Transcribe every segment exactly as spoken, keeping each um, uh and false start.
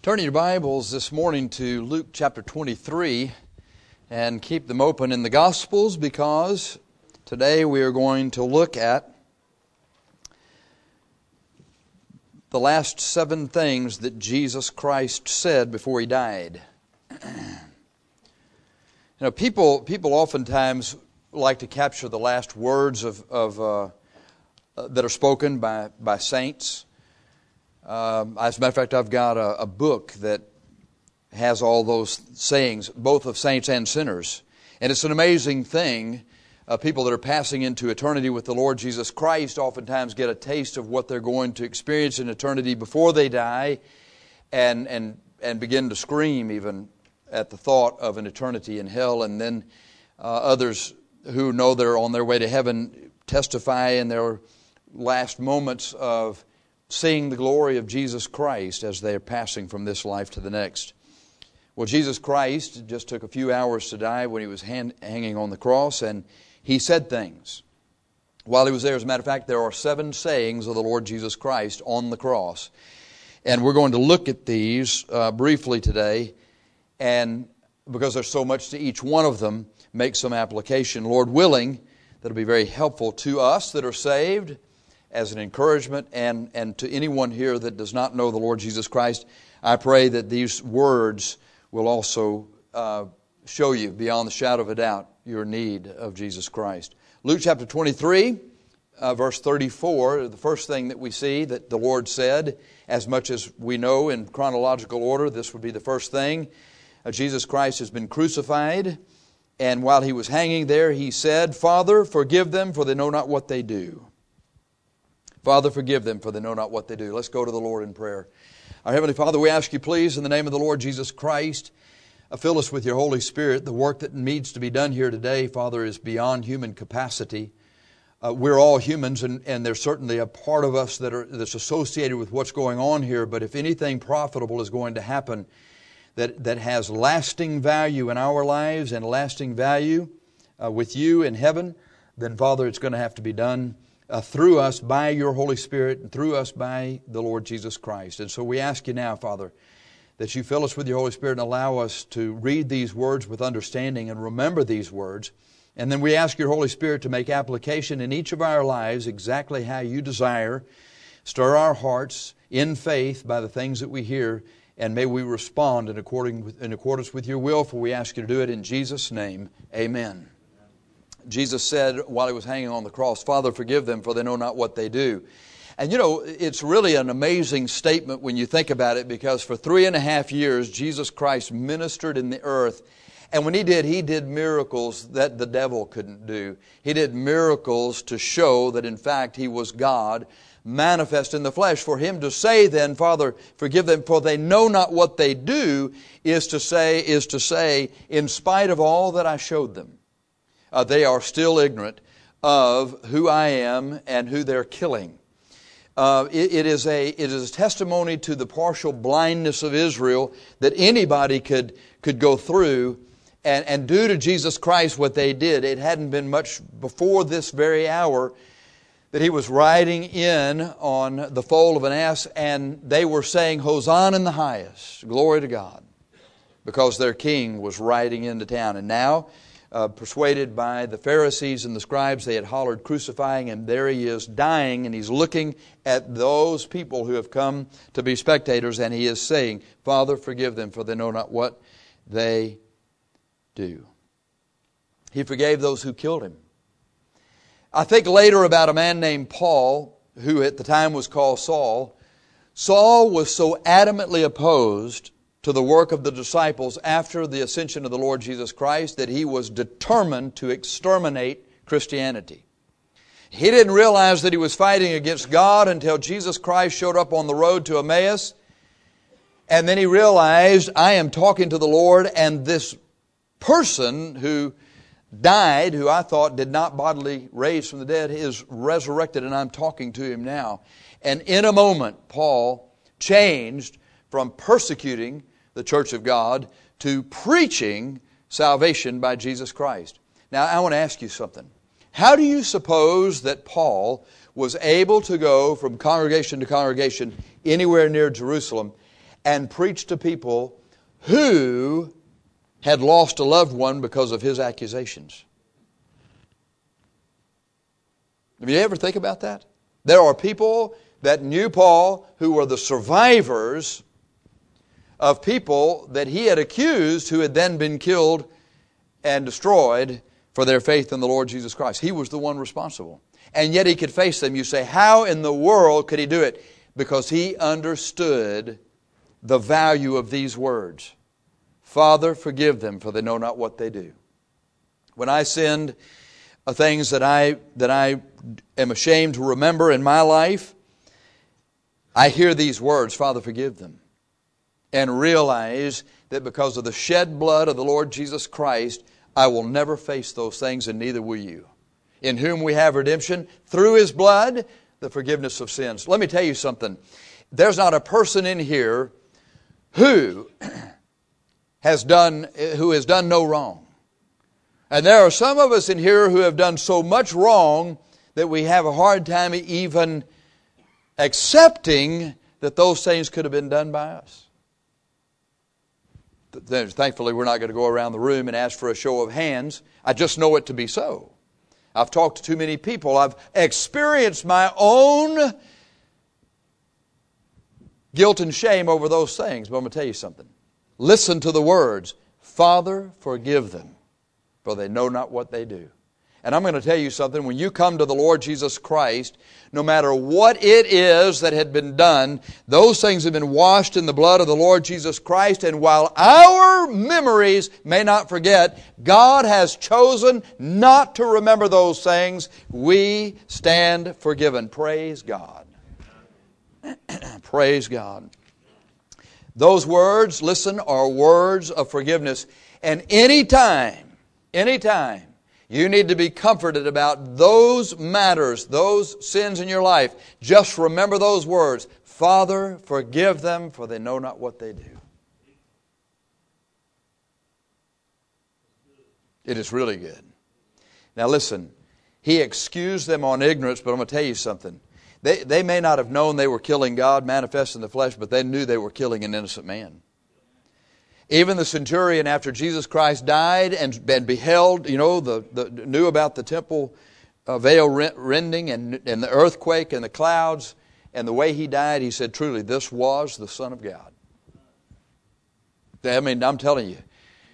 Turn your Bibles this morning to Luke chapter twenty-three and keep them open in the Gospels, because today we are going to look at the last seven things that Jesus Christ said before He died. You know, people people oftentimes like to capture the last words of, of uh, that are spoken by, by saints. Um, as a matter of fact, I've got a, a book that has all those sayings, both of saints and sinners. And it's an amazing thing. Uh, people that are passing into eternity with the Lord Jesus Christ oftentimes get a taste of what they're going to experience in eternity before they die, and and and begin to scream even at the thought of an eternity in hell. And then uh, others who know they're on their way to heaven testify in their last moments of seeing the glory of Jesus Christ as they are passing from this life to the next. Well, Jesus Christ just took a few hours to die when He was hand, hanging on the cross, and He said things while He was there. As a matter of fact, there are seven sayings of the Lord Jesus Christ on the cross. And we're going to look at these uh, briefly today, and because there's so much to each one of them, make some application. Lord willing, that'll be very helpful to us that are saved, as an encouragement, and, and to anyone here that does not know the Lord Jesus Christ. I pray that these words will also uh, show you beyond the shadow of a doubt your need of Jesus Christ. Luke chapter twenty-three, uh, verse thirty-four, the first thing that we see that the Lord said, as much as we know in chronological order, this would be the first thing. Uh, Jesus Christ has been crucified, and while He was hanging there, He said, "Father, forgive them, for they know not what they do." Father, forgive them, for they know not what they do. Let's go to the Lord in prayer. Our Heavenly Father, we ask You, please, in the name of the Lord Jesus Christ, uh, fill us with Your Holy Spirit. The work that needs to be done here today, Father, is beyond human capacity. Uh, we're all humans, and, and there's certainly a part of us that are, that's associated with what's going on here. But if anything profitable is going to happen that, that has lasting value in our lives and lasting value uh, with You in heaven, then, Father, it's going to have to be done Uh, through us by Your Holy Spirit, and through us by the Lord Jesus Christ. And so we ask You now, Father, that You fill us with Your Holy Spirit and allow us to read these words with understanding and remember these words. And then we ask Your Holy Spirit to make application in each of our lives exactly how You desire. Stir our hearts in faith by the things that we hear, and may we respond in, according with, in accordance with Your will, for we ask You to do it in Jesus' name. Amen. Jesus said while He was hanging on the cross, "Father, forgive them, for they know not what they do." And you know, it's really an amazing statement when you think about it, because for three and a half years, Jesus Christ ministered in the earth. And when He did, He did miracles that the devil couldn't do. He did miracles to show that, in fact, He was God manifest in the flesh. For Him to say then, "Father, forgive them, for they know not what they do," is to say, is to say, in spite of all that I showed them, Uh, they are still ignorant of who I am and who they're killing. Uh, it, it is a it is a testimony to the partial blindness of Israel that anybody could could go through and, and do to Jesus Christ what they did. It hadn't been much before this very hour that He was riding in on the foal of an ass, and they were saying, "Hosanna in the highest, glory to God," because their king was riding into town. And now, Uh, persuaded by the Pharisees and the scribes, they had hollered, "Crucifying Him." There He is dying, and He's looking at those people who have come to be spectators, and He is saying, "Father, forgive them, for they know not what they do." He forgave those who killed Him. I think later about a man named Paul, who at the time was called Saul. Saul was so adamantly opposed to the work of the disciples after the ascension of the Lord Jesus Christ that he was determined to exterminate Christianity. He didn't realize that he was fighting against God until Jesus Christ showed up on the road to Emmaus. And then he realized, I am talking to the Lord, and this person who died, who I thought did not bodily raise from the dead, is resurrected, and I'm talking to him now. And in a moment, Paul changed from persecuting the church of God to preaching salvation by Jesus Christ. Now, I want to ask you something. How do you suppose that Paul was able to go from congregation to congregation anywhere near Jerusalem and preach to people who had lost a loved one because of his accusations. Have you ever think about that? There are people that knew Paul who were the survivors of people that he had accused who had then been killed and destroyed for their faith in the Lord Jesus Christ. He was the one responsible. And yet he could face them. You say, how in the world could he do it? Because he understood the value of these words. Father, forgive them, for they know not what they do. When I sinned, uh, things that I that I am ashamed to remember in my life, I hear these words, Father, forgive them, and realize that because of the shed blood of the Lord Jesus Christ, I will never face those things, and neither will you. In whom we have redemption through His blood, the forgiveness of sins. Let me tell you something. There's not a person in here who has done who has done no wrong. And there are some of us in here who have done so much wrong that we have a hard time even accepting that those things could have been done by us. Thankfully, we're not going to go around the room and ask for a show of hands. I just know it to be so. I've talked to too many people. I've experienced my own guilt and shame over those things. But I'm going to tell you something. Listen to the words, Father, forgive them, for they know not what they do. And I'm going to tell you something. When you come to the Lord Jesus Christ, no matter what it is that had been done, those things have been washed in the blood of the Lord Jesus Christ. And while our memories may not forget, God has chosen not to remember those things. We stand forgiven. Praise God. Praise God. Those words, listen, are words of forgiveness. And any time, any time, you need to be comforted about those matters, those sins in your life. Just remember those words. Father, forgive them, for they know not what they do. It is really good. Now listen, He excused them on ignorance, but I'm going to tell you something. They, they may not have known they were killing God manifest in the flesh, but they knew they were killing an innocent man. Even the centurion, after Jesus Christ died and, and beheld, you know, the, the knew about the temple uh, veil rending and, and the earthquake and the clouds and the way he died, he said, truly, this was the Son of God. I mean, I'm telling you,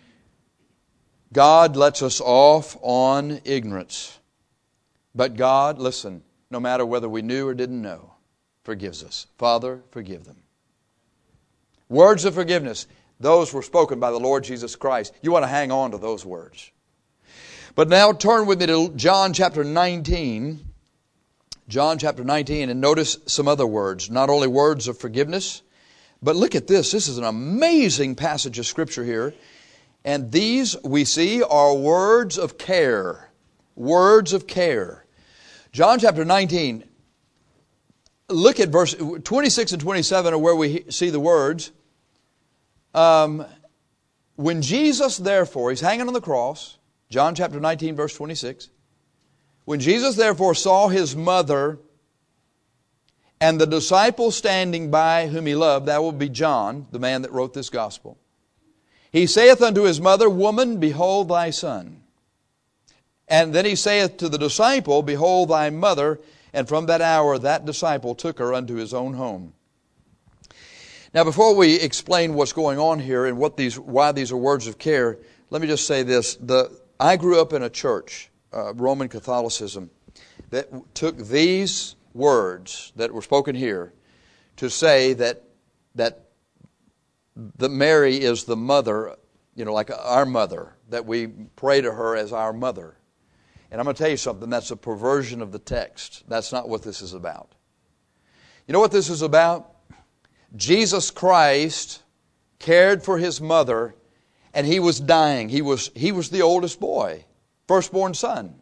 God lets us off on ignorance. But God, listen, no matter whether we knew or didn't know, forgives us. Father, forgive them. Words of forgiveness. Those were spoken by the Lord Jesus Christ. You want to hang on to those words. But now turn with me to John chapter nineteen. John chapter nineteen, and notice some other words. Not only words of forgiveness, but look at this. This is an amazing passage of Scripture here. And these, we see, are words of care. Words of care. John chapter nineteen. Look at verse twenty-six and twenty-seven are where we see the words. Um, when Jesus, therefore, He's hanging on the cross, John chapter nineteen, verse twenty-six. When Jesus, therefore, saw His mother and the disciple standing by whom He loved, that will be John, the man that wrote this gospel, He saith unto his mother, Woman, behold thy son. And then He saith to the disciple, Behold thy mother. And from that hour that disciple took her unto his own home. Now, before we explain what's going on here and what these, why these are words of care, let me just say this. The, I grew up in a church, uh, Roman Catholicism, that took these words that were spoken here to say that that the Mary is the mother, you know, like our mother, that we pray to her as our mother. And I'm going to tell you something, that's a perversion of the text. That's not what this is about. You know what this is about? Jesus Christ cared for His mother, and He was dying. He was, he was the oldest boy, firstborn son.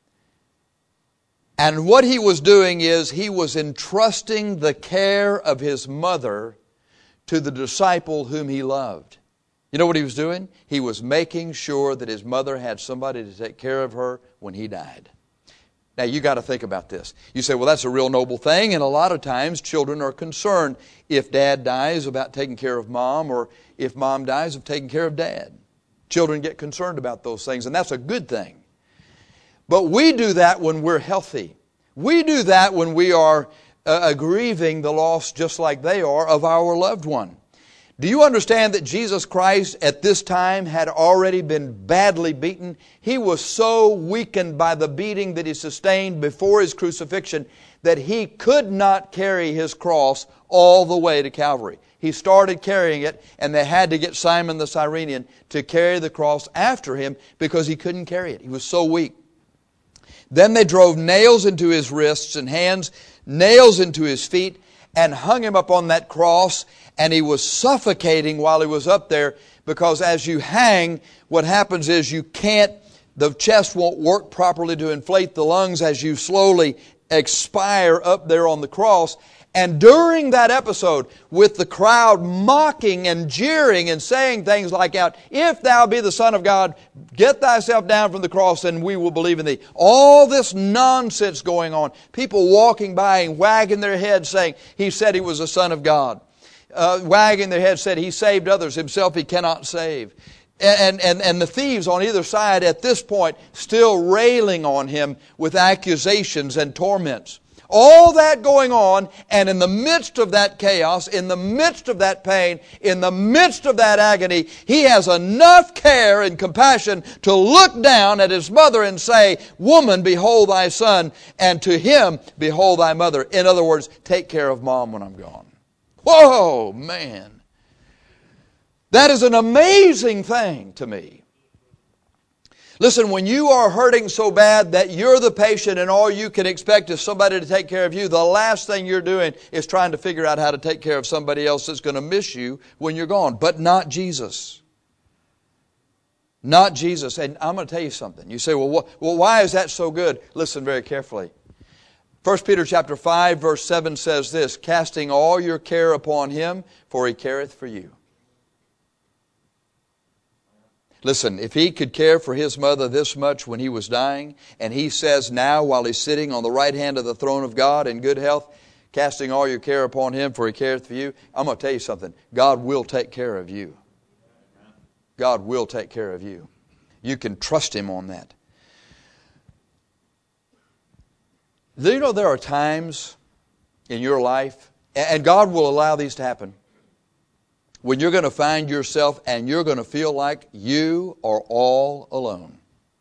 And what He was doing is He was entrusting the care of His mother to the disciple whom He loved. You know what He was doing? He was making sure that His mother had somebody to take care of her when He died. Now, you got to think about this. You say, well, that's a real noble thing, and a lot of times children are concerned if dad dies about taking care of mom, or if mom dies of taking care of dad. Children get concerned about those things, and that's a good thing. But we do that when we're healthy. We do that when we are uh, grieving the loss, just like they are, of our loved one. Do you understand that Jesus Christ at this time had already been badly beaten? He was so weakened by the beating that He sustained before His crucifixion that He could not carry His cross all the way to Calvary. He started carrying it, and they had to get Simon the Cyrenian to carry the cross after Him because he couldn't carry it. He was so weak. Then they drove nails into His wrists and hands, nails into His feet, and hung Him up on that cross. And He was suffocating while He was up there, because as you hang, what happens is you can't, the chest won't work properly to inflate the lungs as you slowly expire up there on the cross. And during that episode, with the crowd mocking and jeering and saying things like, out, if thou be the Son of God, get thyself down from the cross and we will believe in thee. All this nonsense going on. People walking by and wagging their heads saying, He said He was the Son of God. Uh, wagging their heads said He saved others, Himself He cannot save. And, and, and the thieves on either side at this point still railing on Him with accusations and torments. All that going on, and in the midst of that chaos, in the midst of that pain, in the midst of that agony, He has enough care and compassion to look down at His mother and say, woman, behold thy son, and to him, behold thy mother. In other words, take care of mom when I'm gone. Whoa, man. That is an amazing thing to me. Listen, when you are hurting so bad that you're the patient and all you can expect is somebody to take care of you, the last thing you're doing is trying to figure out how to take care of somebody else that's going to miss you when you're gone. But not Jesus. Not Jesus. And I'm going to tell you something. You say, well, wh- well, why is that so good? Listen very carefully. First Peter chapter five, verse seven says this, casting all your care upon Him, for He careth for you. Listen, if He could care for His mother this much when He was dying, and He says now while He's sitting on the right hand of the throne of God in good health, casting all your care upon Him, for He careth for you, I'm going to tell you something. God will take care of you. God will take care of you. You can trust Him on that. Do you know there are times in your life, and God will allow these to happen, when you're going to find yourself and you're going to feel like you are all alone.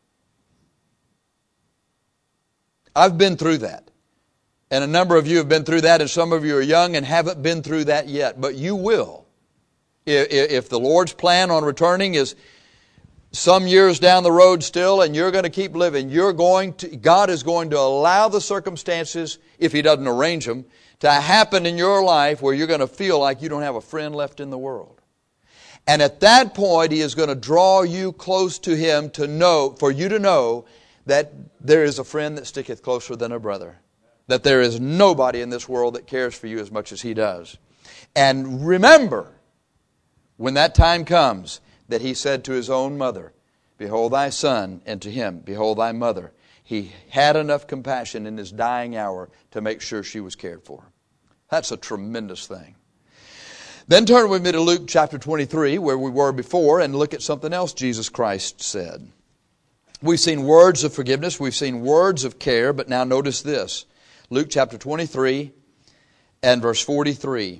I've been through that. And a number of you have been through that, and some of you are young and haven't been through that yet. But you will. If, if the Lord's plan on returning is some years down the road still, and you're going to keep living, you're going to, God is going to allow the circumstances, if He doesn't arrange them, to happen in your life where you're going to feel like you don't have a friend left in the world. And at that point, He is going to draw you close to Him to know, for you to know that there is a friend that sticketh closer than a brother. That there is nobody in this world that cares for you as much as He does. And remember, when that time comes, that He said to His own mother, behold thy son, and to him, behold thy mother. He had enough compassion in His dying hour to make sure she was cared for. That's a tremendous thing. Then turn with me to Luke chapter twenty-three, where we were before, and look at something else Jesus Christ said. We've seen words of forgiveness, we've seen words of care, but now notice this. Luke chapter twenty-three and verse forty-three.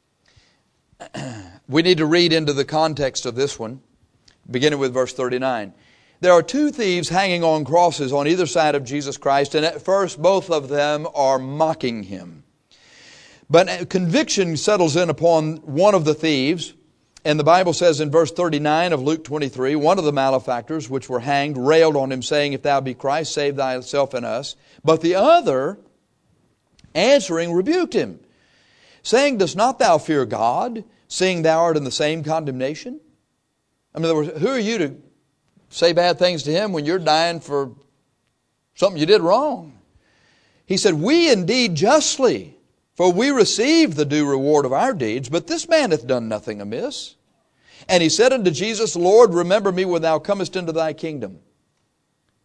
We need to read into the context of this one, beginning with verse thirty-nine. There are two thieves hanging on crosses on either side of Jesus Christ, and at first both of them are mocking Him. But conviction settles in upon one of the thieves, and the Bible says in verse thirty-nine of Luke twenty-three, one of the malefactors which were hanged railed on Him, saying, if thou be Christ, save thyself and us. But the other, answering, rebuked Him, saying, dost not thou fear God, seeing thou art in the same condemnation? I mean, in other words, who are you to say bad things to Him when you're dying for something you did wrong? He said, we indeed justly, for we received the due reward of our deeds, but this man hath done nothing amiss. And he said unto Jesus, Lord, remember me when thou comest into thy kingdom.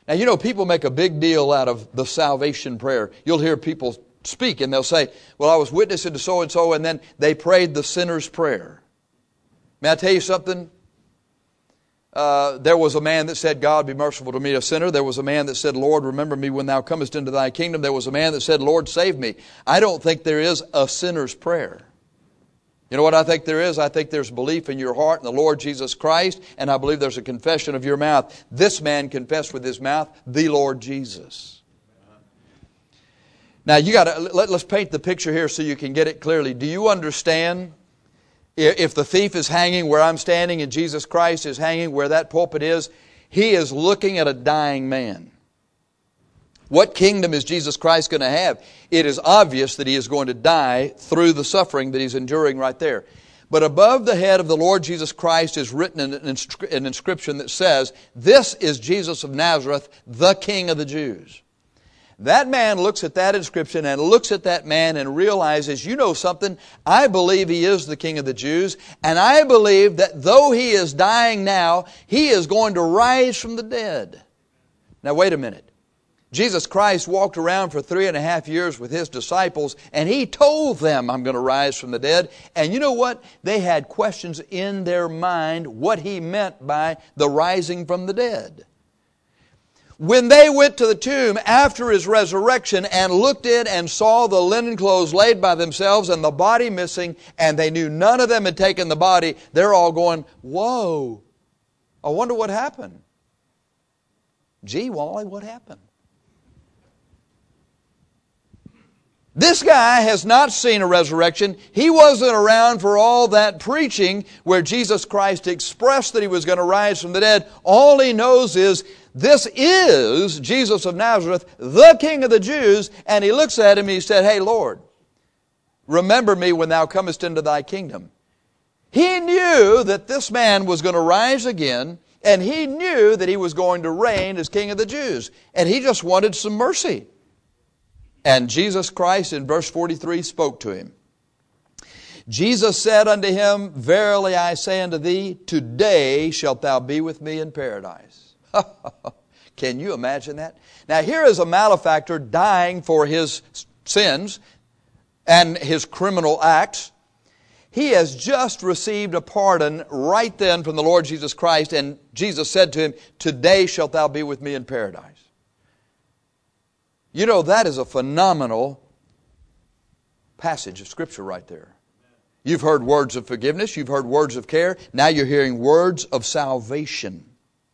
Now, you know, people make a big deal out of the salvation prayer. You'll hear people speak and they'll say, well, I was witnessing to so-and-so, and then they prayed the sinner's prayer. May I tell you something? Uh, there was a man that said, God, be merciful to me, a sinner. There was a man that said, Lord, remember me when thou comest into thy kingdom. There was a man that said, Lord, save me. I don't think there is a sinner's prayer. You know what I think there is? I think there's belief in your heart in the Lord Jesus Christ, and I believe there's a confession of your mouth. This man confessed with his mouth the Lord Jesus. Now, you got to let, let's paint the picture here so you can get it clearly. Do you understand? If the thief is hanging where I'm standing and Jesus Christ is hanging where that pulpit is, he is looking at a dying man. What kingdom is Jesus Christ going to have? It is obvious that he is going to die through the suffering that he's enduring right there. But above the head of the Lord Jesus Christ is written an, inscri- an inscription that says, this is Jesus of Nazareth, the King of the Jews. That man looks at that inscription and looks at that man and realizes, you know something, I believe he is the King of the Jews, and I believe that though he is dying now, he is going to rise from the dead. Now wait a minute. Jesus Christ walked around for three and a half years with His disciples, and He told them, I'm going to rise from the dead. And you know what? They had questions in their mind what He meant by the rising from the dead. When they went to the tomb after His resurrection and looked in and saw the linen clothes laid by themselves and the body missing, and they knew none of them had taken the body, they're all going, whoa, I wonder what happened. Gee, Wally, what happened? This guy has not seen a resurrection. He wasn't around for all that preaching where Jesus Christ expressed that He was going to rise from the dead. All he knows is, this is Jesus of Nazareth, the King of the Jews. And he looks at him and he said, hey, Lord, remember me when thou comest into thy kingdom. He knew that this man was going to rise again, and he knew that he was going to reign as King of the Jews. And he just wanted some mercy. And Jesus Christ in verse forty-three spoke to him. Jesus said unto him, verily I say unto thee, today shalt thou be with me in paradise. Can you imagine that? Now here is a malefactor dying for his sins and his criminal acts. He has just received a pardon right then from the Lord Jesus Christ, and Jesus said to him, today shalt thou be with me in paradise. You know, that is a phenomenal passage of Scripture right there. You've heard words of forgiveness. You've heard words of care. Now you're hearing words of salvation.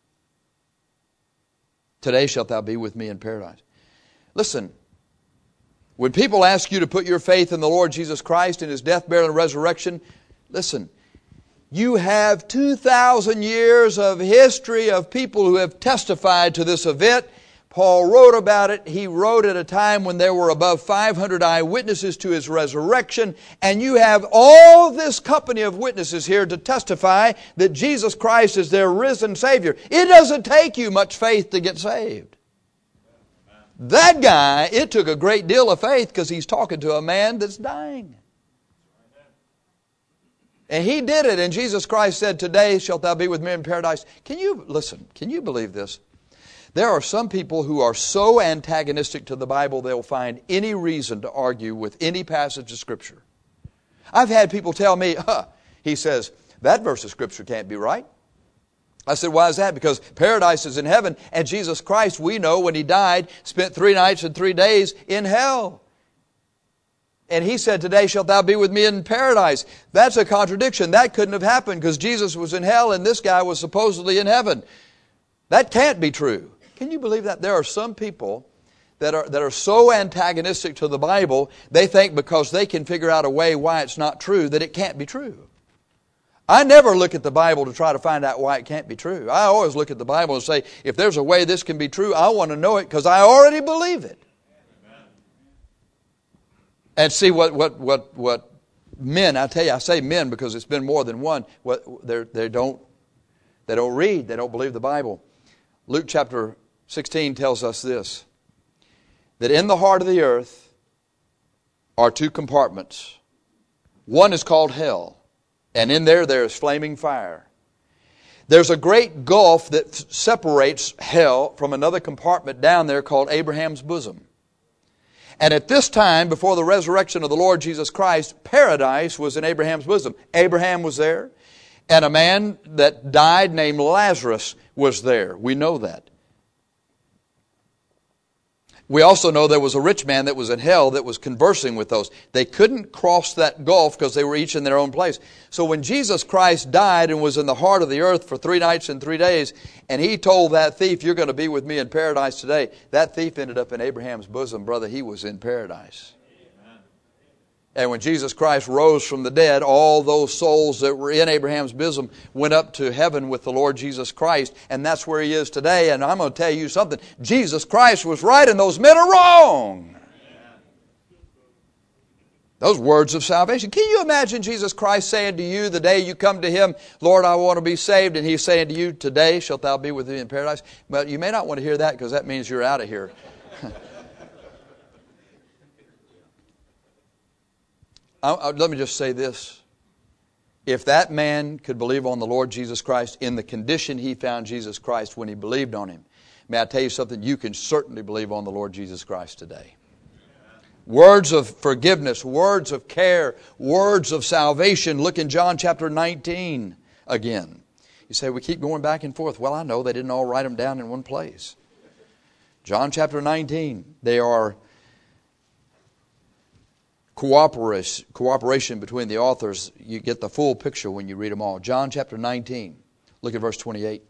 Today shalt thou be with me in paradise. Listen, when people ask you to put your faith in the Lord Jesus Christ, in His death, burial, and resurrection, listen, you have two thousand years of history of people who have testified to this event. Paul wrote about it. He wrote at a time when there were above five hundred eyewitnesses to His resurrection. And you have all this company of witnesses here to testify that Jesus Christ is their risen Savior. It doesn't take you much faith to get saved. That guy, it took a great deal of faith because he's talking to a man that's dying. And he did it, and Jesus Christ said, today shalt thou be with me in paradise. Can you, listen, can you believe this? There are some people who are so antagonistic to the Bible they'll find any reason to argue with any passage of Scripture. I've had people tell me, huh, he says, that verse of Scripture can't be right. I said, why is that? Because paradise is in heaven, and Jesus Christ, we know when He died, spent three nights and three days in hell. And He said, today shalt thou be with me in paradise. That's a contradiction. That couldn't have happened because Jesus was in hell and this guy was supposedly in heaven. That can't be true. Can you believe that? There are some people that are, that are so antagonistic to the Bible, they think because they can figure out a way why it's not true, that it can't be true. I never look at the Bible to try to find out why it can't be true. I always look at the Bible and say, if there's a way this can be true, I want to know it because I already believe it. Amen. And see what, what, what, what men, I tell you, I say men because it's been more than one, what, they don't, they don't read, they don't believe the Bible. Luke chapter sixteen tells us this, that in the heart of the earth are two compartments. One is called hell, and in there there is flaming fire. There's a great gulf that separates hell from another compartment down there called Abraham's bosom. And at this time, before the resurrection of the Lord Jesus Christ, paradise was in Abraham's bosom. Abraham was there, and a man that died named Lazarus was there. We know that. We also know there was a rich man that was in hell that was conversing with those. They couldn't cross that gulf because they were each in their own place. So when Jesus Christ died and was in the heart of the earth for three nights and three days, and He told that thief, "You're going to be with me in paradise today," that thief ended up in Abraham's bosom. Brother, he was in paradise. And when Jesus Christ rose from the dead, all those souls that were in Abraham's bosom went up to heaven with the Lord Jesus Christ. And that's where He is today. And I'm going to tell you something. Jesus Christ was right and those men are wrong. Those words of salvation. Can you imagine Jesus Christ saying to you the day you come to Him, "Lord, I want to be saved," and He's saying to you, "Today shalt thou be with me in paradise"? But you may not want to hear that because that means you're out of here. I, I, let me just say this. If that man could believe on the Lord Jesus Christ in the condition he found Jesus Christ when he believed on Him, may I tell you something? You can certainly believe on the Lord Jesus Christ today. Words of forgiveness, words of care, words of salvation. Look in John chapter nineteen again. You say, we keep going back and forth. Well, I know they didn't all write them down in one place. John chapter nineteen. They are Cooperation, cooperation between the authors. You get the full picture when you read them all. John chapter nineteen. Look at verse twenty-eight.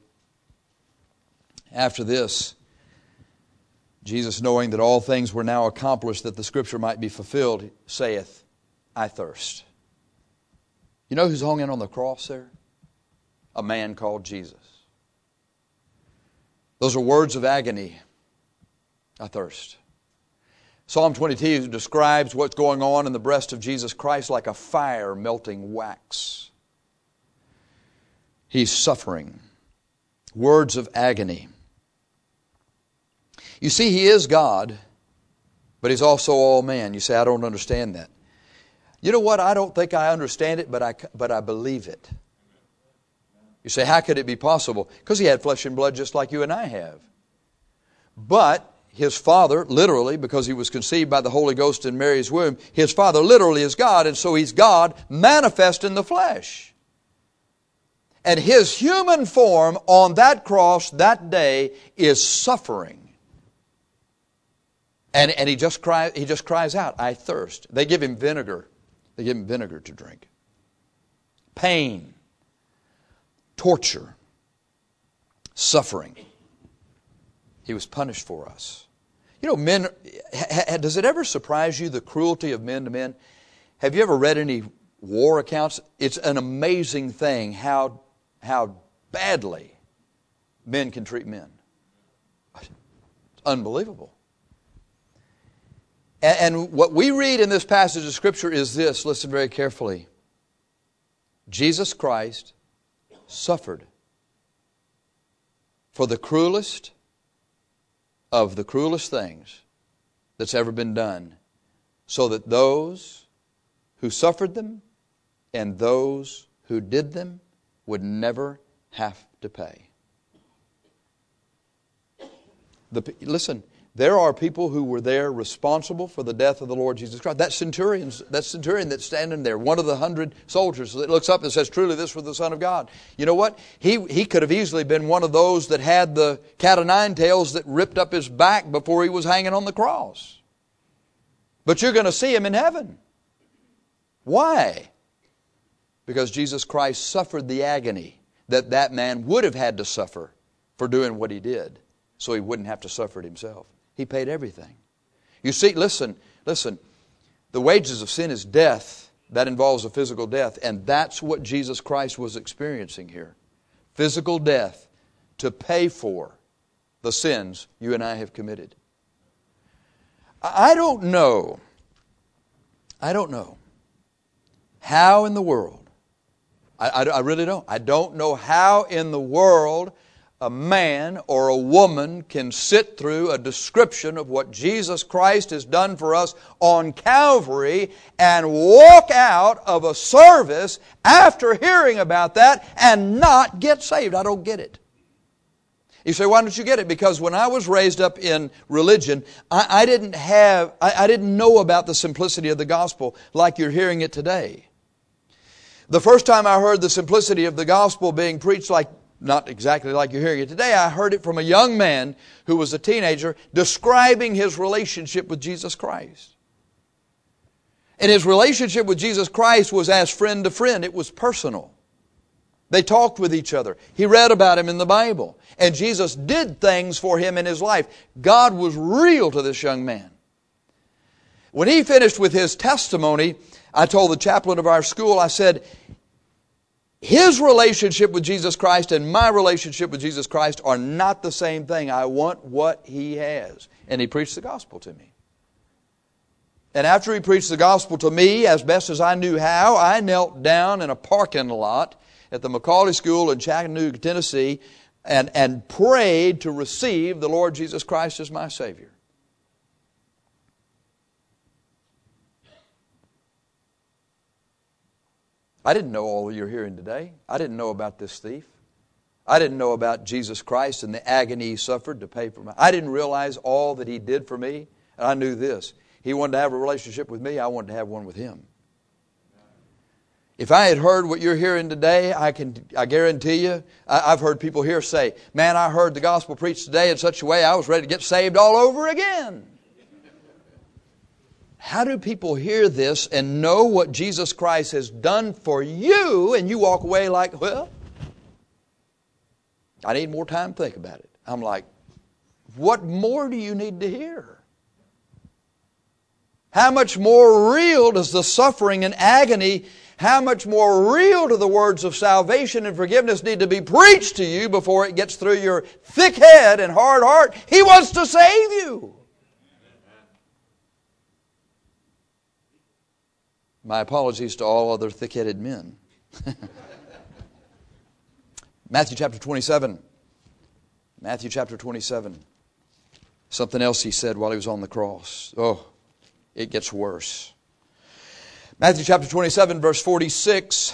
After this, Jesus, knowing that all things were now accomplished, that the Scripture might be fulfilled, saith, "I thirst." You know who's hung in on the cross there? A man called Jesus. Those are words of agony. I thirst. Psalm twenty-two describes what's going on in the breast of Jesus Christ like a fire melting wax. He's suffering. Words of agony. You see, He is God, but He's also all man. You say, I don't understand that. You know what? I don't think I understand it, but I, but I believe it. You say, how could it be possible? Because He had flesh and blood just like you and I have. But His Father, literally, because He was conceived by the Holy Ghost in Mary's womb, His Father literally is God, and so He's God manifest in the flesh. And His human form on that cross that day is suffering. And, and he, just cry, he just cries out, "I thirst." They give Him vinegar. They give Him vinegar to drink. Pain. Torture. Suffering. He was punished for us. You know, men, ha, does it ever surprise you the cruelty of men to men? Have you ever read any war accounts? It's an amazing thing how, how badly men can treat men. It's unbelievable. And, and what we read in this passage of Scripture is this. Listen very carefully. Jesus Christ suffered for the cruelest of the cruelest things that's ever been done, so that those who suffered them and those who did them would never have to pay. The, listen, there are people who were there responsible for the death of the Lord Jesus Christ. That centurion, that centurion that's standing there, one of the hundred soldiers that looks up and says, "Truly this was the Son of God." You know what? He, he could have easily been one of those that had the cat o' nine tails that ripped up His back before He was hanging on the cross. But you're going to see Him in heaven. Why? Because Jesus Christ suffered the agony that that man would have had to suffer for doing what He did, so he wouldn't have to suffer it himself. He paid everything. You see, listen, listen. The wages of sin is death. That involves a physical death. And that's what Jesus Christ was experiencing here. Physical death to pay for the sins you and I have committed. I don't know. I don't know how in the world. I, I, I really don't. I don't know how in the world a man or a woman can sit through a description of what Jesus Christ has done for us on Calvary and walk out of a service after hearing about that and not get saved. I don't get it. You say, why don't you get it? Because when I was raised up in religion, I, I didn't have, I, I didn't know about the simplicity of the gospel like you're hearing it today. The first time I heard the simplicity of the gospel being preached like, not exactly like you're hearing it today, I heard it from a young man who was a teenager describing his relationship with Jesus Christ. And his relationship with Jesus Christ was as friend to friend. It was personal. They talked with each other. He read about Him in the Bible. And Jesus did things for him in his life. God was real to this young man. When he finished with his testimony, I told the chaplain of our school, I said, his relationship with Jesus Christ and my relationship with Jesus Christ are not the same thing. I want what he has. And he preached the gospel to me. And after he preached the gospel to me, as best as I knew how, I knelt down in a parking lot at the McCauley School in Chattanooga, Tennessee, and, and prayed to receive the Lord Jesus Christ as my Savior. I didn't know all you're hearing today. I didn't know about this thief. I didn't know about Jesus Christ and the agony He suffered to pay for me. I didn't realize all that He did for me. And I knew this. He wanted to have a relationship with me. I wanted to have one with Him. If I had heard what you're hearing today, I can, I guarantee you, I, I've heard people here say, man, I heard the gospel preached today in such a way I was ready to get saved all over again. How do people hear this and know what Jesus Christ has done for you and you walk away like, well, I need more time to think about it. I'm like, what more do you need to hear? How much more real does the suffering and agony, how much more real do the words of salvation and forgiveness need to be preached to you before it gets through your thick head and hard heart? He wants to save you. My apologies to all other thick-headed men. Matthew chapter twenty-seven. Matthew chapter twenty-seven. Something else He said while He was on the cross. Oh, it gets worse. Matthew chapter twenty-seven, verse forty-six.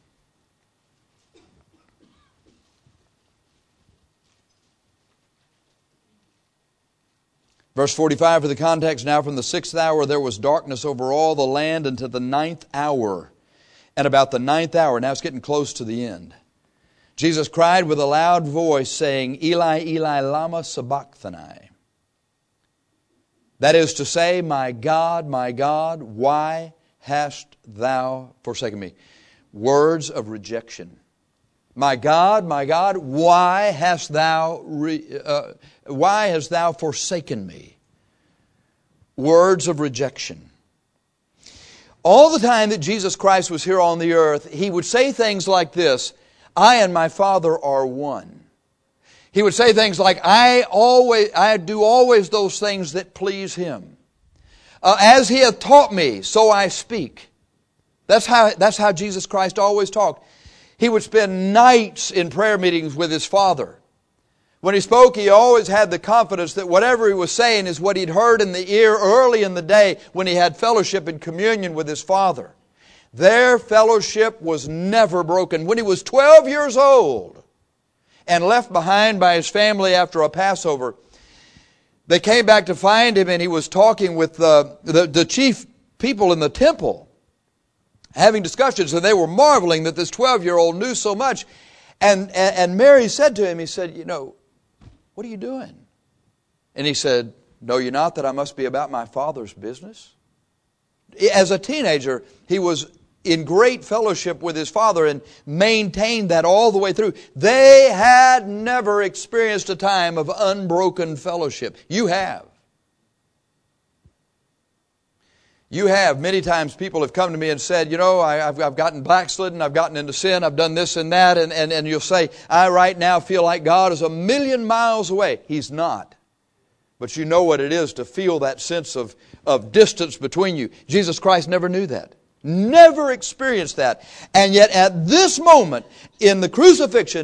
Verse forty-five, for the context, now from the sixth hour there was darkness over all the land until the ninth hour. And about the ninth hour, now it's getting close to the end, Jesus cried with a loud voice, saying, Eli, Eli, lama sabachthani. That is to say, my God, my God, why hast thou forsaken me? Words of rejection. My God, my God, why hast thou re, uh, why hast thou forsaken me? Words of rejection. All the time that Jesus Christ was here on the earth, He would say things like this, I and my Father are one. He would say things like, I always, I do always those things that please Him. Uh, as He hath taught me, so I speak. That's how, that's how Jesus Christ always talked. He would spend nights in prayer meetings with His Father. When He spoke, He always had the confidence that whatever He was saying is what He'd heard in the ear early in the day when He had fellowship and communion with His Father. Their fellowship was never broken. When He was twelve years old and left behind by His family after a Passover, they came back to find Him and He was talking with the, the, the chief people in the temple, having discussions, and they were marveling that this twelve-year-old knew so much. And, and, and Mary said to Him, He said, you know, what are you doing? And He said, know you not that I must be about my Father's business? As a teenager, he was in great fellowship with his Father and maintained that all the way through. They had never experienced a time of unbroken fellowship. You have. You have. Many times people have come to me and said, you know, I, I've, I've gotten backslidden, I've gotten into sin, I've done this and that, and, and, and you'll say, I right now feel like God is a million miles away. He's not. But you know what it is to feel that sense of, of distance between you. Jesus Christ never knew that. Never experienced that. And yet at this moment in the crucifixion,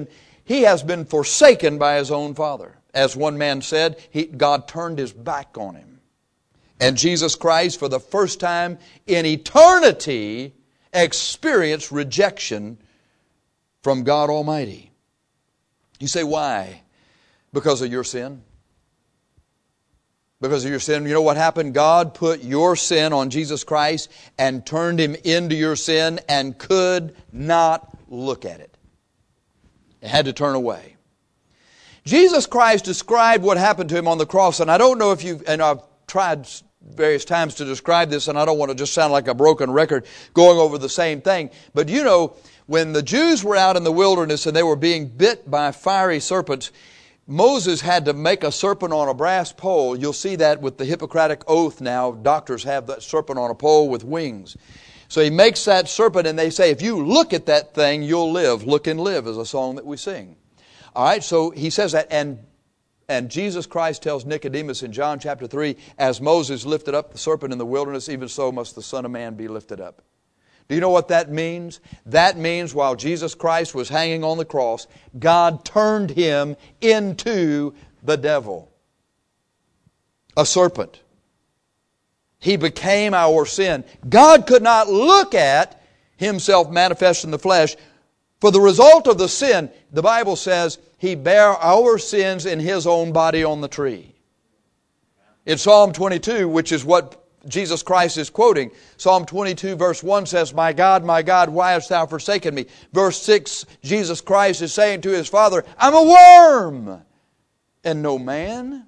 he has been forsaken by his own Father. As one man said, he, God turned his back on him. And Jesus Christ, for the first time in eternity, experienced rejection from God Almighty. You say, why? Because of your sin? Because of your sin. You know what happened? God put your sin on Jesus Christ and turned Him into your sin and could not look at it. He had to turn away. Jesus Christ described what happened to Him on the cross, and I don't know if you've, and I've tried various times to describe this, and I don't want to just sound like a broken record going over the same thing. But you know, when the Jews were out in the wilderness and they were being bit by fiery serpents, Moses had to make a serpent on a brass pole. You'll see that with the Hippocratic Oath now. Doctors have that serpent on a pole with wings. So he makes that serpent and they say, if you look at that thing, you'll live. Look and live is a song that we sing. All right, so he says that, and And Jesus Christ tells Nicodemus in John chapter three, as Moses lifted up the serpent in the wilderness, even so must the Son of Man be lifted up. Do you know what that means? That means while Jesus Christ was hanging on the cross, God turned Him into the devil, a serpent. He became our sin. God could not look at Himself manifest in the flesh. For the result of the sin, the Bible says, He bare our sins in His own body on the tree. In Psalm twenty-two, which is what Jesus Christ is quoting, Psalm twenty-two verse one says, My God, my God, why hast Thou forsaken me? Verse six, Jesus Christ is saying to His Father, I'm a worm and no man.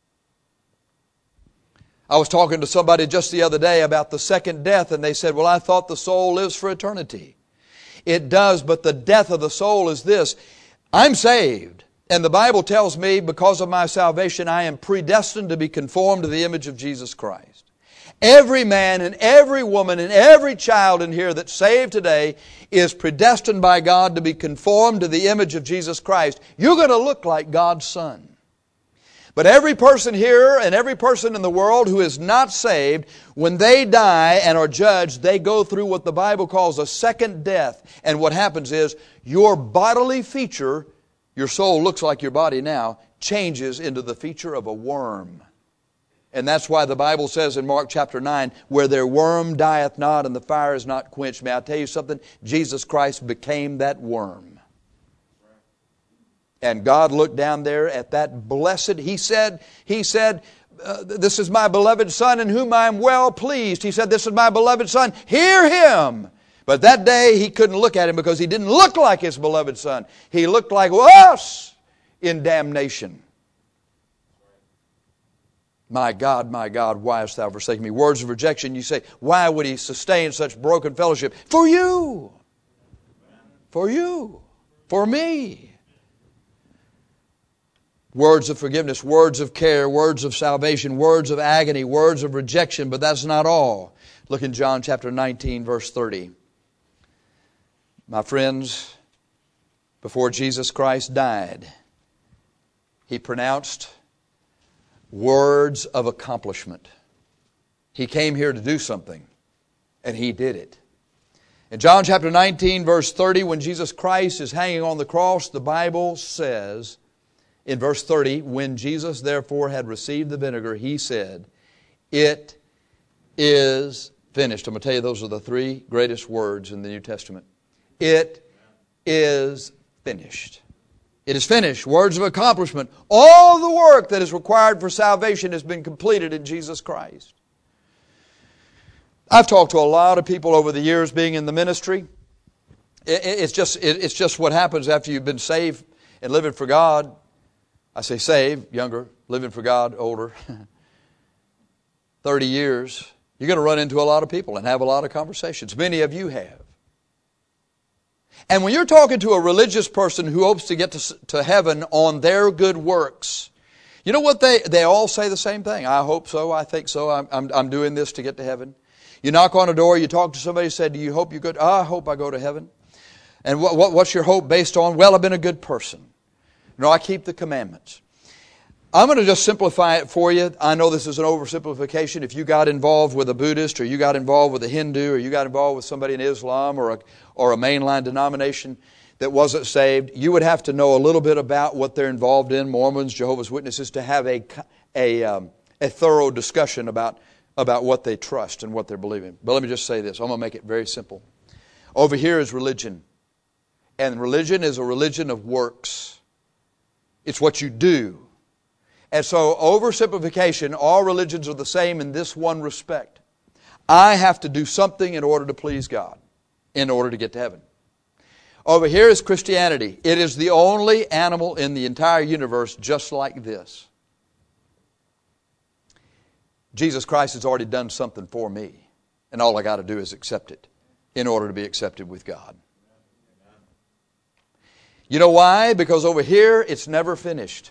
I was talking to somebody just the other day about the second death, and they said, well, I thought the soul lives for eternity. It does, but the death of the soul is this. I'm saved, and the Bible tells me because of my salvation I am predestined to be conformed to the image of Jesus Christ. Every man and every woman and every child in here that's saved today is predestined by God to be conformed to the image of Jesus Christ. You're going to look like God's Son. But every person here and every person in the world who is not saved, when they die and are judged, they go through what the Bible calls a second death. And what happens is your bodily feature, your soul looks like your body now, changes into the feature of a worm. And that's why the Bible says in Mark chapter nine, where their worm dieth not and the fire is not quenched. May I tell you something? Jesus Christ became that worm. And God looked down there at that blessed, He said, He said, uh, this is my beloved Son in whom I am well pleased. He said, this is my beloved Son, hear Him. But that day He couldn't look at Him because He didn't look like His beloved Son. He looked like us in damnation. My God, my God, why hast Thou forsaken me? Words of rejection, you say, why would He sustain such broken fellowship? For you. For you. For me. Words of forgiveness, words of care, words of salvation, words of agony, words of rejection, but that's not all. Look in John chapter nineteen, verse thirty. My friends, before Jesus Christ died, He pronounced words of accomplishment. He came here to do something, and He did it. In John chapter nineteen, verse thirty, when Jesus Christ is hanging on the cross, the Bible says, in verse thirty, when Jesus therefore had received the vinegar, He said, it is finished. I'm going to tell you those are the three greatest words in the New Testament. It is finished. It is finished. Words of accomplishment. All the work that is required for salvation has been completed in Jesus Christ. I've talked to a lot of people over the years being in the ministry. It's just, it's just what happens after you've been saved and living for God. I say saved, younger, living for God, older. thirty years. You're going to run into a lot of people and have a lot of conversations. Many of you have. And when you're talking to a religious person who hopes to get to, to heaven on their good works, you know what they, they all say the same thing. I hope so, I think so, I'm, I'm, I'm doing this to get to heaven. You knock on a door, you talk to somebody, say, do you hope you go? Oh, I hope I go to heaven. And what, what, what's your hope based on? Well, I've been a good person. No, I keep the commandments. I'm going to just simplify it for you. I know this is an oversimplification. If you got involved with a Buddhist or you got involved with a Hindu or you got involved with somebody in Islam or a, or a mainline denomination, that wasn't saved, you would have to know a little bit about what they're involved in, Mormons, Jehovah's Witnesses, to have a, a, um, a thorough discussion about, about what they trust and what they're believing. But let me just say this. I'm going to make it very simple. Over here is religion. And religion is a religion of works. It's what you do. And so, oversimplification, all religions are the same in this one respect. I have to do something in order to please God, in order to get to heaven. Over here is Christianity. It is the only animal in the entire universe just like this. Jesus Christ has already done something for me, and all I got to do is accept it in order to be accepted with God. You know why? Because over here, it's never finished.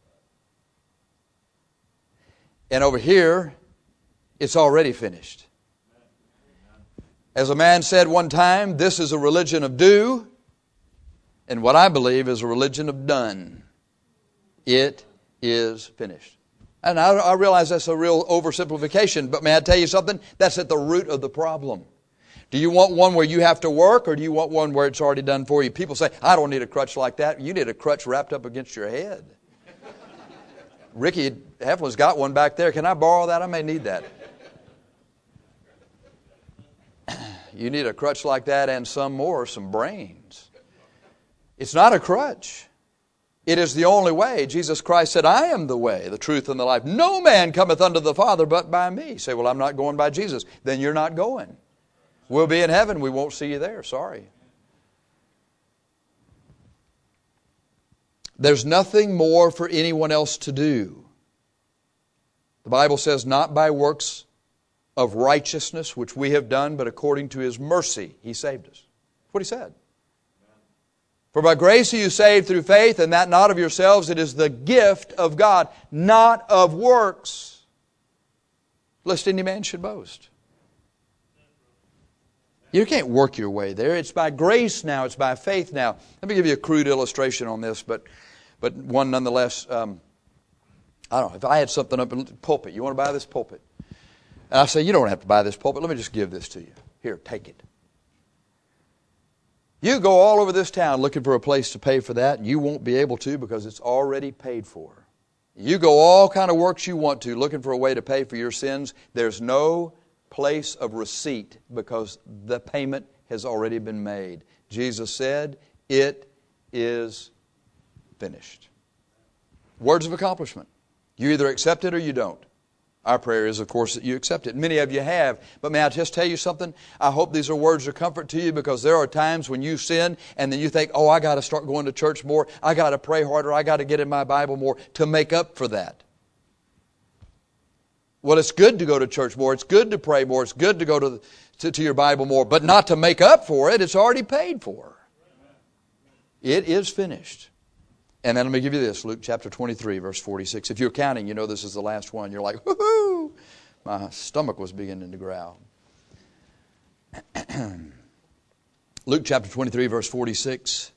And over here, it's already finished. As a man said one time, this is a religion of do, and what I believe is a religion of done. It is finished. And I, I realize that's a real oversimplification, but may I tell you something? That's at the root of the problem. Do you want one where you have to work, or do you want one where it's already done for you? People say, I don't need a crutch like that. You need a crutch wrapped up against your head. Ricky Heflin's got one back there. Can I borrow that? I may need that. You need a crutch like that and some more, some brains. It's not a crutch. It is the only way. Jesus Christ said, I am the way, the truth, and the life. No man cometh unto the Father but by me. You say, well, I'm not going by Jesus. Then you're not going. We'll be in heaven. We won't see you there. Sorry. There's nothing more for anyone else to do. The Bible says, not by works of righteousness, which we have done, but according to His mercy, He saved us. That's what He said. For by grace are you saved through faith, and that not of yourselves. It is the gift of God, not of works, lest any man should boast. You can't work your way there. It's by grace now. It's by faith now. Let me give you a crude illustration on this, but but one nonetheless. Um, I don't know. If I had something up in the pulpit, you want to buy this pulpit? And I say, you don't have to buy this pulpit. Let me just give this to you. Here, take it. You go all over this town looking for a place to pay for that, and you won't be able to because it's already paid for. You go all kind of works you want to looking for a way to pay for your sins. There's no place of receipt because the payment has already been made. Jesus said, it is finished. Words of accomplishment. You either accept it or you don't. Our prayer is, of course, that you accept it. Many of you have. But may I just tell you something? I hope these are words of comfort to you, because there are times when you sin and then you think, oh, I got to start going to church more. I got to pray harder. I got to get in my Bible more to make up for that. Well, it's good to go to church more. It's good to pray more. It's good to go to, to, to your Bible more. But not to make up for it. It's already paid for. It is finished. And then let me give you this, Luke chapter twenty-three, verse forty-six. If you're counting, you know this is the last one. You're like, whoo-hoo! My stomach was beginning to growl. Luke chapter twenty-three, verse forty-six.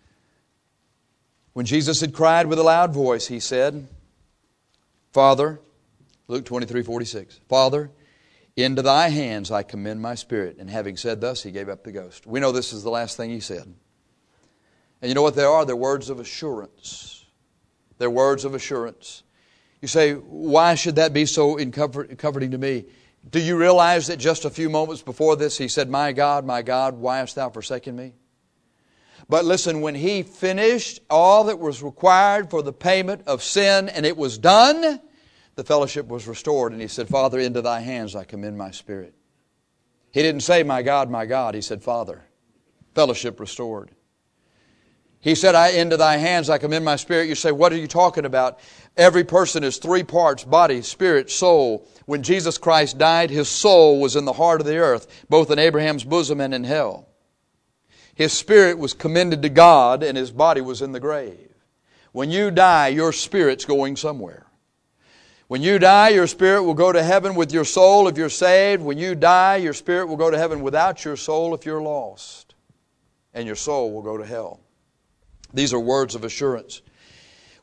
When Jesus had cried with a loud voice, He said, Father, Luke twenty-three, forty-six, Father, into Thy hands I commend my spirit. And having said thus, He gave up the ghost. We know this is the last thing He said. And you know what they are? They're words of assurance. They're words of assurance. You say, why should that be so comforting to me? Do you realize that just a few moments before this, He said, My God, my God, why hast Thou forsaken me? But listen, when He finished all that was required for the payment of sin, and it was done, the fellowship was restored. And He said, Father, into Thy hands I commend my spirit. He didn't say, My God, my God. He said, Father. Fellowship restored. He said, I into Thy hands I commend my spirit. You say, what are you talking about? Every person is three parts, body, spirit, soul. When Jesus Christ died, His soul was in the heart of the earth, both in Abraham's bosom and in hell. His spirit was commended to God, and His body was in the grave. When you die, your spirit's going somewhere. When you die, your spirit will go to heaven with your soul if you're saved. When you die, your spirit will go to heaven without your soul if you're lost. And your soul will go to hell. These are words of assurance.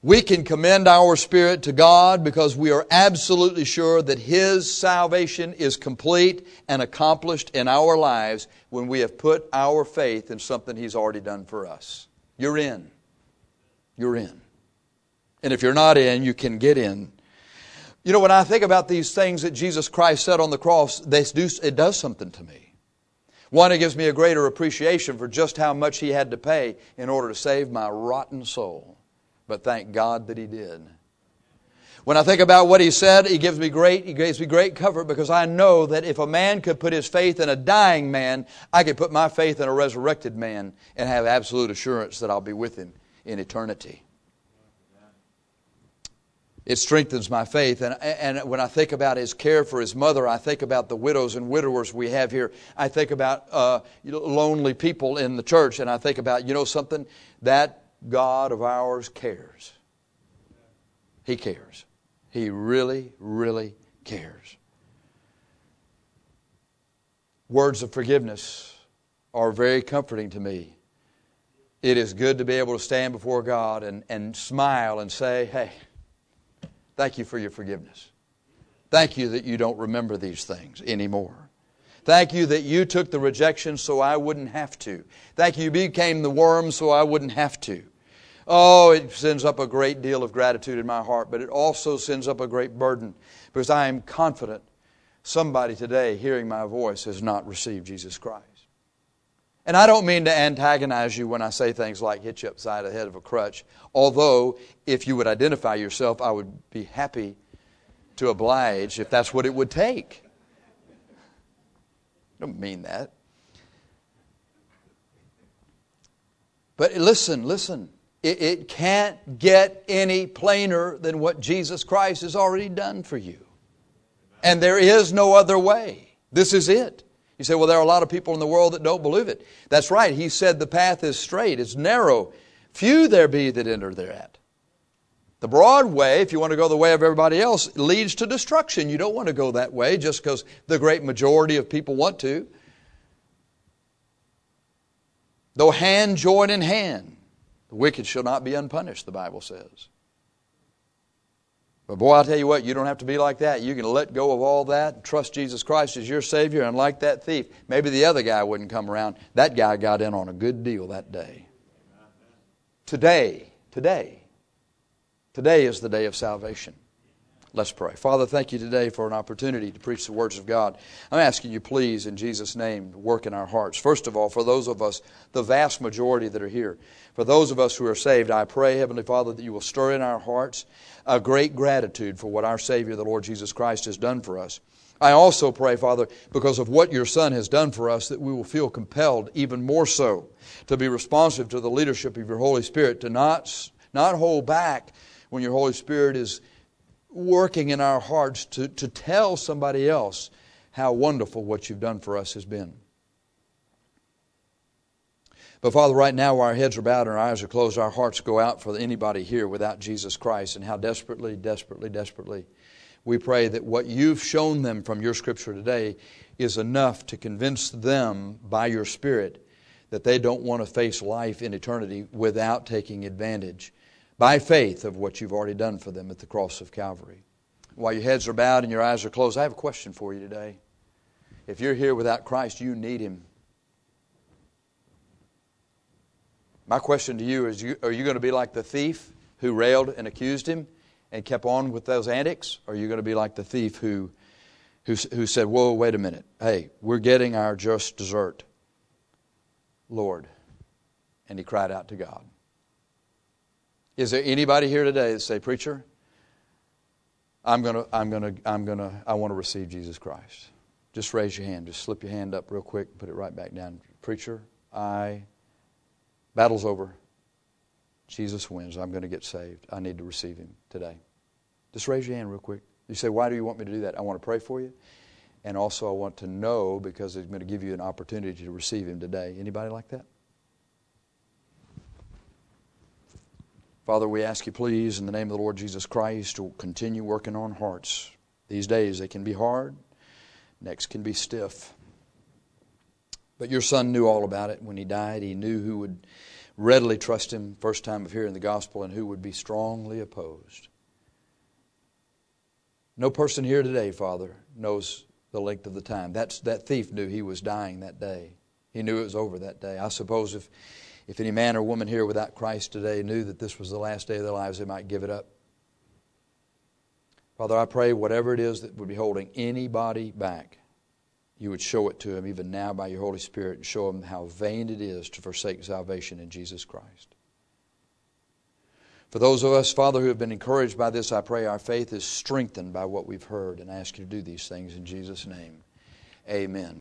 We can commend our spirit to God because we are absolutely sure that His salvation is complete and accomplished in our lives when we have put our faith in something He's already done for us. You're in. You're in. And if you're not in, you can get in. You know, when I think about these things that Jesus Christ said on the cross, they do, it does something to me. One, it gives me a greater appreciation for just how much He had to pay in order to save my rotten soul. But thank God that He did. When I think about what He said, He gives me great, He gives me great comfort because I know that if a man could put his faith in a dying man, I could put my faith in a resurrected man and have absolute assurance that I'll be with Him in eternity. It strengthens my faith. And, and when I think about His care for His mother, I think about the widows and widowers we have here. I think about uh, lonely people in the church. And I think about, you know something? That God of ours cares. He cares. He really, really cares. Words of forgiveness are very comforting to me. It is good to be able to stand before God and, and smile and say, hey, thank you for your forgiveness. Thank you that you don't remember these things anymore. Thank you that you took the rejection so I wouldn't have to. Thank you you became the worm so I wouldn't have to. Oh, it sends up a great deal of gratitude in my heart, but it also sends up a great burden because I am confident somebody today hearing my voice has not received Jesus Christ. And I don't mean to antagonize you when I say things like hit you upside the head of a crutch, although if you would identify yourself, I would be happy to oblige if that's what it would take. I don't mean that. But listen, listen. It, it can't get any plainer than what Jesus Christ has already done for you. And there is no other way. This is it. You say, well, there are a lot of people in the world that don't believe it. That's right. He said the path is straight. It's narrow. Few there be that enter thereat. The broad way, if you want to go the way of everybody else, leads to destruction. You don't want to go that way just because the great majority of people want to. Though hand join in hand, the wicked shall not be unpunished, the Bible says. But boy, I'll tell you what, you don't have to be like that. You can let go of all that and trust Jesus Christ as your Savior. And like that thief, maybe the other guy wouldn't come around. That guy got in on a good deal that day. Today, today, today is the day of salvation. Let's pray. Father, thank you today for an opportunity to preach the words of God. I'm asking you, please, in Jesus' name, to work in our hearts. First of all, for those of us, the vast majority that are here, for those of us who are saved, I pray, Heavenly Father, that you will stir in our hearts a great gratitude for what our Savior, the Lord Jesus Christ, has done for us. I also pray, Father, because of what your Son has done for us, that we will feel compelled even more so to be responsive to the leadership of your Holy Spirit, to not, not hold back when your Holy Spirit is working in our hearts to, to tell somebody else how wonderful what you've done for us has been. But Father, right now while our heads are bowed and our eyes are closed, our hearts go out for anybody here without Jesus Christ, and how desperately, desperately, desperately we pray that what you've shown them from your Scripture today is enough to convince them by your Spirit that they don't want to face life in eternity without taking advantage by faith of what you've already done for them at the cross of Calvary. While your heads are bowed and your eyes are closed, I have a question for you today. If you're here without Christ, you need Him. My question to you is, are you going to be like the thief who railed and accused Him and kept on with those antics? Or are you going to be like the thief who, who, who said, whoa, wait a minute. Hey, we're getting our just desert, Lord. And he cried out to God. Is there anybody here today that say, preacher, I'm gonna, I'm gonna, I'm gonna, I want to receive Jesus Christ? Just raise your hand. Just slip your hand up real quick and put it right back down. Preacher, I, battle's over. Jesus wins. I'm going to get saved. I need to receive Him today. Just raise your hand real quick. You say, why do you want me to do that? I want to pray for you. And also I want to know because it's going to give you an opportunity to receive Him today. Anybody like that? Father, we ask you please in the name of the Lord Jesus Christ to continue working on hearts. These days they can be hard. Necks can be stiff. But your Son knew all about it when He died. He knew who would readily trust Him first time of hearing the gospel and who would be strongly opposed. No person here today, Father, knows the length of the time. That's, that thief knew he was dying that day. He knew it was over that day. I suppose if, if any man or woman here without Christ today knew that this was the last day of their lives, they might give it up. Father, I pray whatever it is that would be holding anybody back, You would show it to them even now by your Holy Spirit and show them how vain it is to forsake salvation in Jesus Christ. For those of us, Father, who have been encouraged by this, I pray our faith is strengthened by what we've heard, and I ask You to do these things in Jesus' name. Amen.